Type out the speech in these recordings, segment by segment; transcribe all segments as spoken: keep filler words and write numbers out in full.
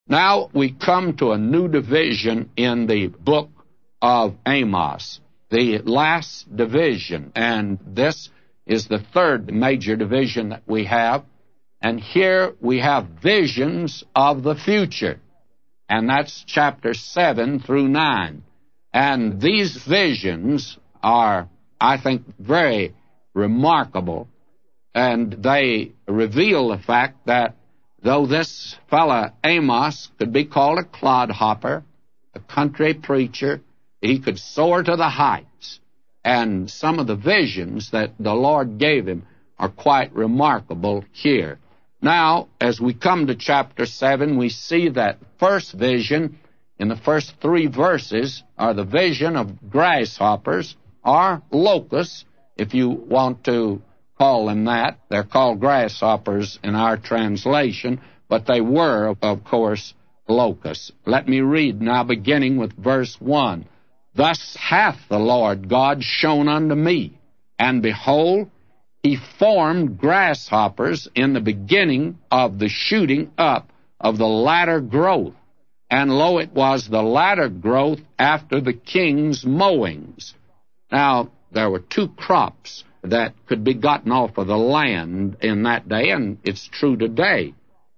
Now we come to a new division in the book of Amos, the last division, and this is the third major division that we have. And here we have visions of the future, and that's chapter seven through nine. And these visions are, I think, very remarkable, and they reveal the fact that though this fella Amos could be called a clodhopper, a country preacher, he could soar to the heights, and some of the visions that the Lord gave him are quite remarkable here. Now, as we come to chapter seven, we see that first vision in the first three verses are the vision of grasshoppers, or locusts, if you want to call them that. They're called grasshoppers in our translation, but they were, of course, locusts. Let me read now, beginning with verse one. Thus hath the Lord God shown unto me, and behold, he formed grasshoppers in the beginning of the shooting up of the latter growth. And lo, it was the latter growth after the king's mowings. Now, there were two crops that could be gotten off of the land in that day, and it's true today.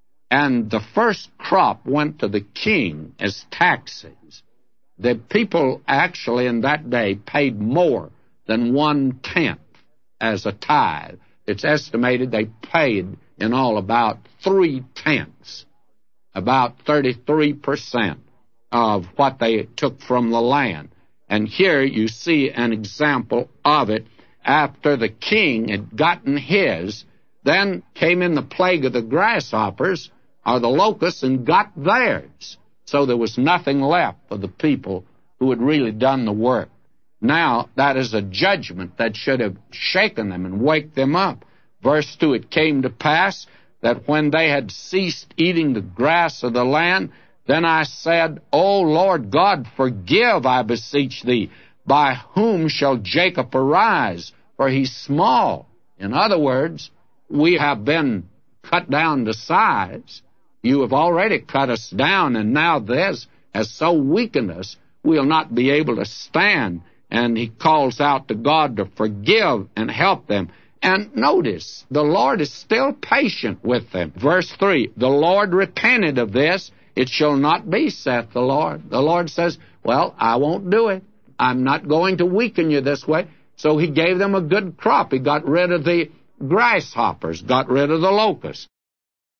And the first crop went to the king as taxes. The people actually in that day paid more than one-tenth as a tithe. It's estimated they paid in all about three-tenths, about thirty-three percent of what they took from the land. And here you see an example of it. After the king had gotten his, then came in the plague of the grasshoppers, or the locusts, and got theirs. So there was nothing left for the people who had really done the work. Now, that is a judgment that should have shaken them and waked them up. Verse two, it came to pass that when they had ceased eating the grass of the land, then I said, O Lord God, forgive, I beseech thee. By whom shall Jacob arise? For he's small. In other words, we have been cut down to size. You have already cut us down, and now this has so weakened us, we'll not be able to stand. And he calls out to God to forgive and help them. And notice, the Lord is still patient with them. Verse three, the Lord repented of this. It shall not be, saith the Lord. The Lord says, well, I won't do it. I'm not going to weaken you this way. So he gave them a good crop. He got rid of the grasshoppers, got rid of the locusts.